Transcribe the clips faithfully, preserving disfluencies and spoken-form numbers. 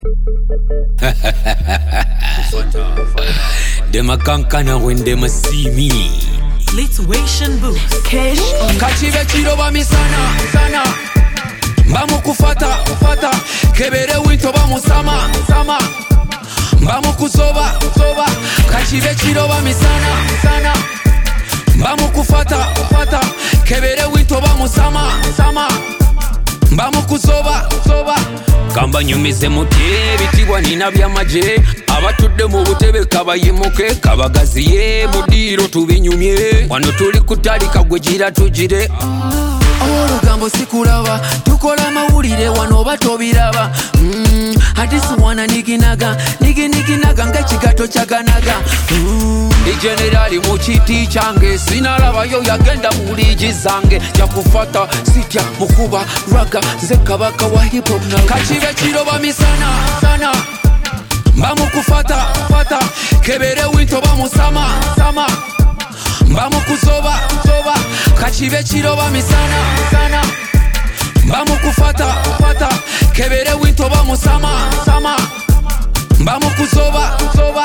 Them a kankana when them a see me. Lituation boost. Cash on. Kachibe chiroba mi sana, sana. Bamu kufata, kufata. Kebere winto bamu sama, sama. Bamu kusoba, soba. Kachibe chiroba mi sana, sana. Bamu kufata, kufata. Kebere winto bamu sama, sama. Bamu kusoba, soba. Kamba nyumize mutye bitibwa nina byamaje abatudde mu butebe kabayimuke kabagaziye mudiro tubinyumye wano tuli kutalika gwe gira tugire olugambo sikulaba tukola mawulire wano batobiraba mm, hadisi wana niginaga niginiginaga ng'ekigato kyaganaga mm. Igenerali mu kiti kyange sinalabayo yagenda mu ligi zange jakufata sitya mukuba raga nze kabaka wa hip hop kachibe kiroba misana sana mbamu kufata fata kebere winto bamusama sama mbamu kuzoba zoba kachibe kiroba misana sana mbamu kufata fata kebere winto bamusama sama mbamu kuzoba zoba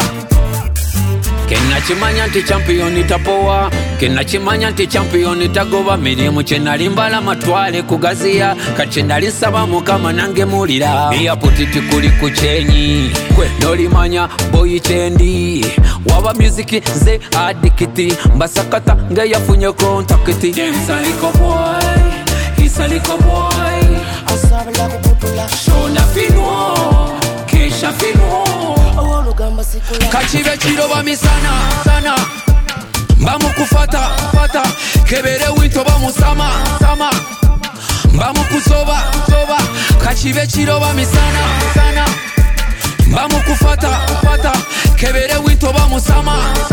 Kena chimanya nti champion tapowa Kena chimanya nti champion tagoba Mirimu chenali mbala matwale kugazia Kachenali saba mukama nange mulira Mia putiti kuli kuchenyi Kwe noli manya boy chendi Waba music ze adikiti Mbasakata nge yafunye kontakiti Demsaliko boy Isaliko boy Asabla kupupula Shona finwo Kesha finwo Kachibe chiroba misana sana Mbamu kufata fata Kebere winto bamu sama sama Mbamu kuzoba zoba Kachibe chiroba misana sana Mbamu kufata fata Kebere winto bamu sama